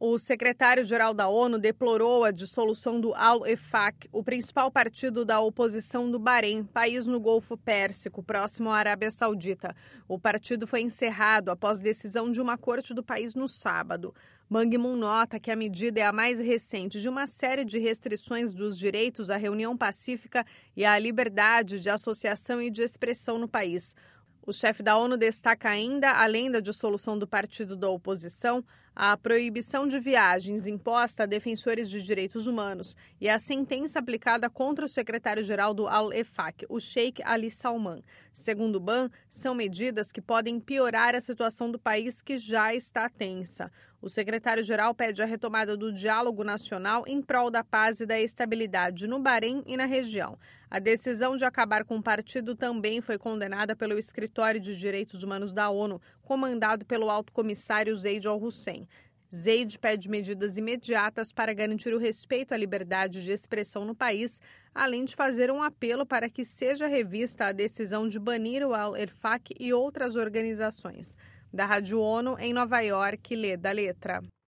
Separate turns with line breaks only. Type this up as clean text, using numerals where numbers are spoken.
O secretário-geral da ONU deplorou a dissolução do Al-Wefaq, o principal partido da oposição do Bahrein, país no Golfo Pérsico, próximo à Arábia Saudita. O partido foi encerrado após decisão de uma corte do país no sábado. Ban Ki-moon nota que a medida é a mais recente de uma série de restrições dos direitos à reunião pacífica e à liberdade de associação e de expressão no país. O chefe da ONU destaca ainda, além da dissolução do partido da oposição, a proibição de viagens imposta a defensores de direitos humanos e a sentença aplicada contra o secretário-geral do Al-Wefaq, o Sheikh Ali Salman. Segundo o Ban, são medidas que podem piorar a situação do país, que já está tensa. O secretário-geral pede a retomada do diálogo nacional em prol da paz e da estabilidade no Bahrein e na região. A decisão de acabar com o partido também foi condenada pelo Escritório de Direitos Humanos da ONU, comandado pelo alto comissário Zeid Al-Hussein. Zeid pede medidas imediatas para garantir o respeito à liberdade de expressão no país, além de fazer um apelo para que seja revista a decisão de banir o Al-Wefaq e outras organizações. Da Rádio ONU, em Nova York, Leda Letra.